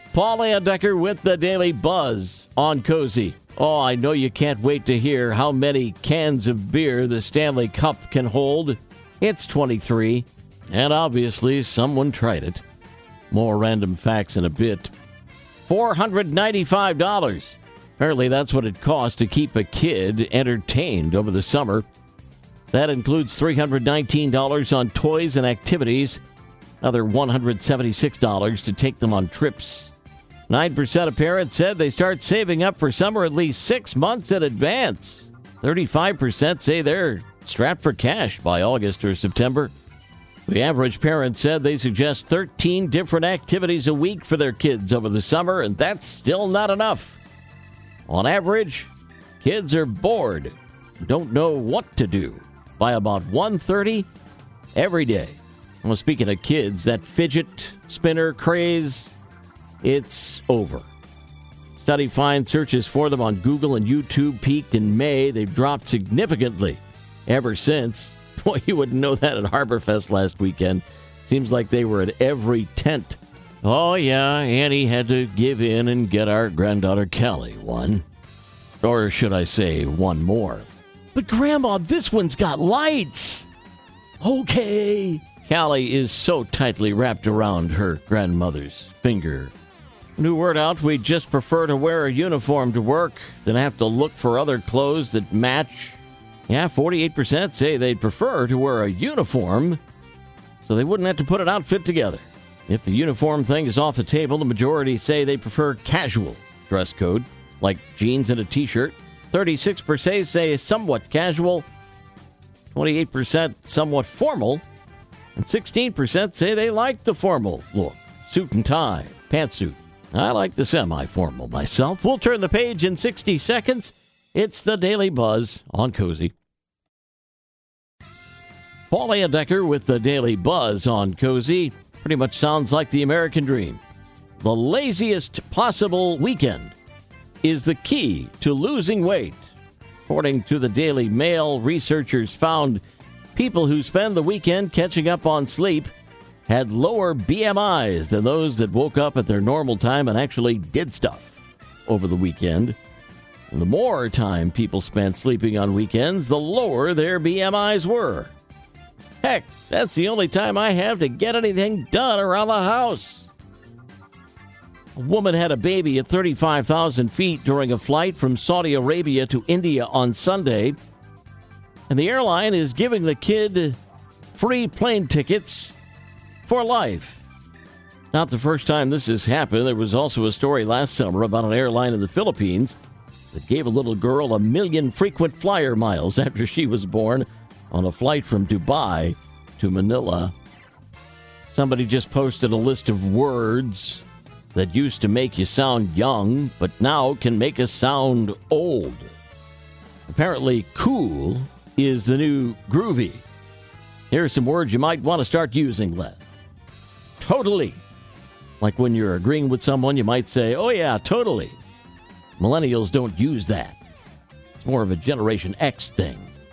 Paul Landecker with the Daily Buzz on Cozy. Oh, I know you can't wait to hear how many cans of beer the Stanley Cup can hold. It's 23, and obviously someone tried it. More random facts in a bit. $495. Apparently that's what it costs to keep a kid entertained over the summer. That includes $319 on toys and activities, another $176 to take them on trips. 9% of parents said they start saving up for summer at least 6 months in advance. 35% say they're strapped for cash by August or September. The average parent said they suggest 13 different activities a week for their kids over the summer, and that's still not enough. On average, kids are bored, don't know what to do by about 1:30 every day. Well, speaking of kids, that fidget spinner craze, it's over. Study finds searches for them on Google and YouTube peaked in May. They've dropped significantly ever since. Boy, you wouldn't know that at HarborFest last weekend. Seems like they were at every tent. Oh, yeah, Annie had to give in and get our granddaughter Callie one. Or should I say, one more. But Grandma, this one's got lights. Okay. Callie is so tightly wrapped around her grandmother's finger. New word out, we just prefer to wear a uniform to work than have to look for other clothes that match. Yeah, 48% say they'd prefer to wear a uniform so they wouldn't have to put an outfit together. If the uniform thing is off the table, the majority say they prefer casual dress code, like jeans and a t-shirt. 36% say somewhat casual, 28% somewhat formal, and 16% say they like the formal look, suit and tie, pantsuit. I like the semi-formal myself. We'll turn the page in 60 seconds. It's the Daily Buzz on Cozy. Paul Landecker with the Daily Buzz on Cozy. Pretty much sounds like the American dream. The laziest possible weekend is the key to losing weight. According to the Daily Mail, researchers found people who spend the weekend catching up on sleep had lower BMIs than those that woke up at their normal time and actually did stuff over the weekend. And the more time people spent sleeping on weekends, the lower their BMIs were. Heck, that's the only time I have to get anything done around the house. A woman had a baby at 35,000 feet during a flight from Saudi Arabia to India on Sunday. And the airline is giving the kid free plane tickets for life. Not the first time this has happened. There was also a story last summer about an airline in the Philippines that gave a little girl 1 million frequent flyer miles after she was born on a flight from Dubai to Manila. Somebody just posted a list of words that used to make you sound young, but now can make us sound old. Apparently, cool is the new groovy. Here are some words you might want to start using less. Totally. Like when you're agreeing with someone, you might say, oh yeah, totally. Millennials don't use that. It's more of a Generation X thing.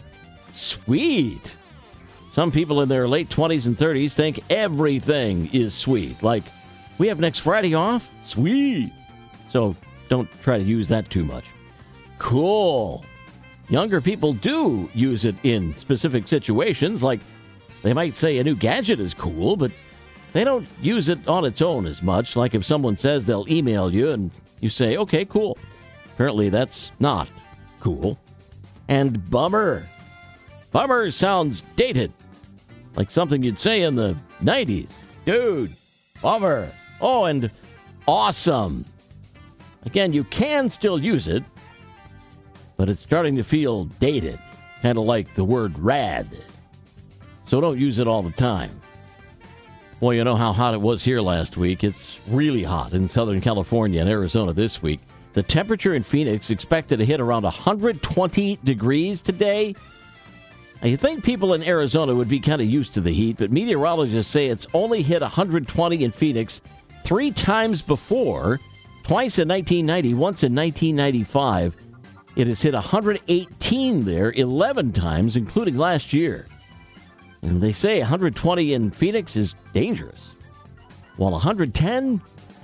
Sweet. Some people in their late 20s and 30s think everything is sweet. Like, we have next Friday off? Sweet. So don't try to use that too much. Cool. Younger people do use it in specific situations, like they might say a new gadget is cool, but they don't use it on its own as much, like if someone says they'll email you and you say, okay, cool. Apparently that's not cool. And bummer. Bummer sounds dated, like something you'd say in the 90s. Dude, bummer. Oh, and awesome. Again, you can still use it, but it's starting to feel dated, kind of like the word rad. So don't use it all the time. Well, you know how hot it was here last week. It's really hot in Southern California and Arizona this week. The temperature in Phoenix expected to hit around 120 degrees today. Now, you think people in Arizona would be kind of used to the heat, but meteorologists say it's only hit 120 in Phoenix 3 times before, twice in 1990, once in 1995. It has hit 118 there 11 times, including last year. And they say 120 in Phoenix is dangerous, while 110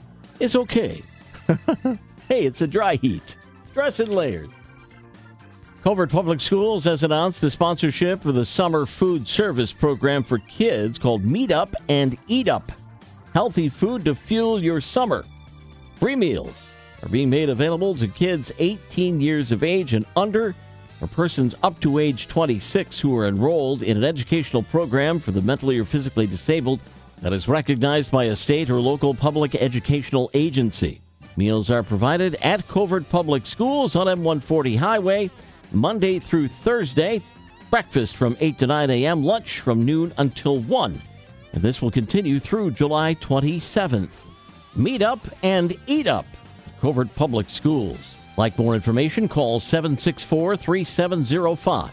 is okay. Hey, it's a dry heat. Dress in layers. Covert Public Schools has announced the sponsorship of the summer food service program for kids called Meet Up and Eat Up. Healthy food to fuel your summer. Free meals are being made available to kids 18 years of age and under, or persons up to age 26 who are enrolled in an educational program for the mentally or physically disabled that is recognized by a state or local public educational agency. Meals are provided at Covert Public Schools on M140 Highway, Monday through Thursday. Breakfast from 8 to 9 a.m., lunch from noon until 1. And this will continue through July 27th. Meet Up and Eat Up. Covert Public Schools. Like more information, call 764-3705.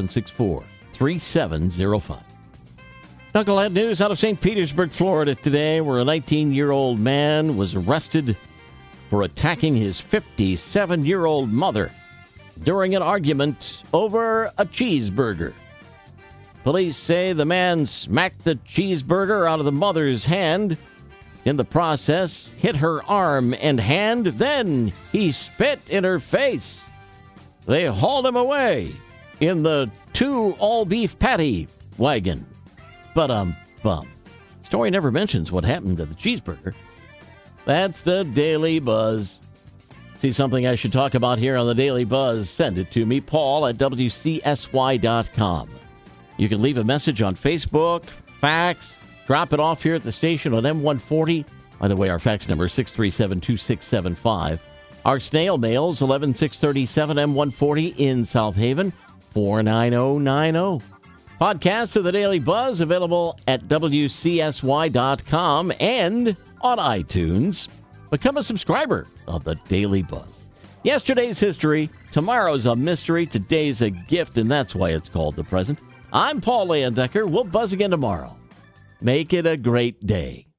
764-3705. Knucklehead news out of St. Petersburg, Florida today, where a 19-year-old man was arrested for attacking his 57-year-old mother during an argument over a cheeseburger. Police say the man smacked the cheeseburger out of the mother's hand. In the process, hit her arm and hand, then he spit in her face. They hauled him away in the 2 all-beef patty wagon. Bum. Story never mentions what happened to the cheeseburger. That's the Daily Buzz. See something I should talk about here on the Daily Buzz? Send it to me, Paul at WCSY.com. You can leave a message on Facebook, fax, drop it off here at the station on M140. By the way, our fax number is 637-2675. Our snail mail is 11637 M140 in South Haven, 49090. Podcasts of the Daily Buzz available at WCSY.com and on iTunes. Become a subscriber of the Daily Buzz. Yesterday's history, tomorrow's a mystery, today's a gift, and that's why it's called the present. I'm Paul Landecker. We'll buzz again tomorrow. Make it a great day.